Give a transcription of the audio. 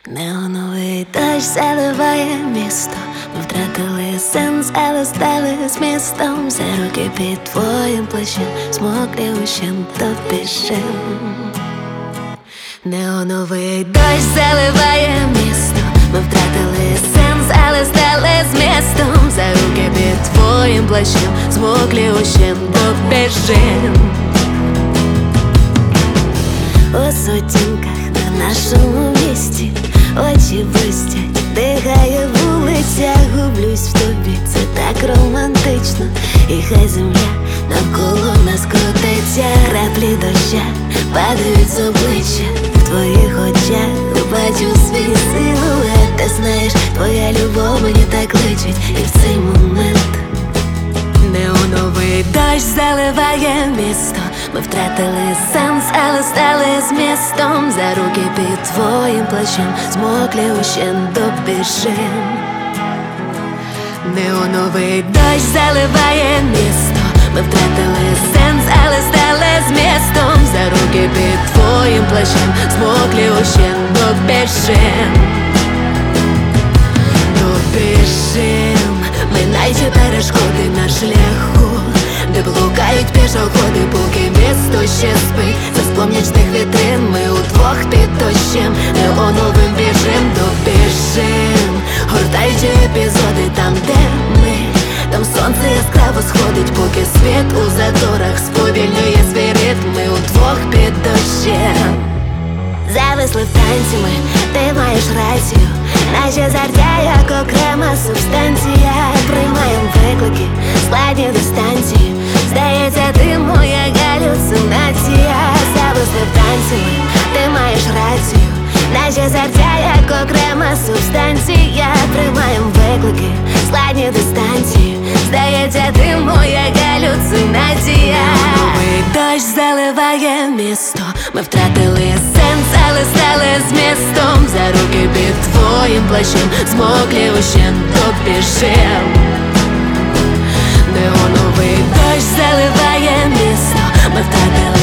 Неоновий дощ заливає місто. Ми втратили сенс, але стали змістом. За руки під твоїм плечем, змоклі ущент допішем. Неоновий дощ заливає місто. Ми втратили сенс, але стали змістом. За руки під твоїм плечем, змоклі ущент допішем. У сутінках на нашому місті очі блистять, дихає вулиця, гублюсь в тобі, це так романтично. І хай земля навколо нас крутиться, краплі доща падають з обличчя. В твоїх очах бачу свій силует. Ти знаєш, твоя любов мені так личить. І в цей момент неоновий дощ заливає місто. Ми втратили сенс, але стали змістом. За руки під твоїм плечем, змоклі ущент допішем. Неоновий дощ заливає місто. Ми втратили сенс, але стали змістом. За руки під твоїм плечем, змоклі ущент допішем. Допішем, минаючи перешкоди на шляху, де блукають пішоходи, поки місто ще спить. За сплом'ячних вітрин ми удвох під дощем, неоновим біжим, допішем. Гортаючи епізоди там, де ми, там сонце яскраво сходить, поки світ у заторах сповільнює свій ритм. Ми удвох під дощем. Зависли в танці ми, ти маєш рацію. Наші зартя, як окрема субстанція. Приймаєм виклики, складні дистанції. Здається, ти моя галюцинація. Зависли в танці ми, ти маєш рацію. Наші зартя, як окрема субстанція. Приймаєм виклики, складні дистанції. Здається, ти моя галюцинація. Новий дощ заливає місто. Ми втратили сенс, але стали змістом. За руки під твоїм плечем, змоклі ущент допішем. Неоновий дощ заливає місто. Ми втратили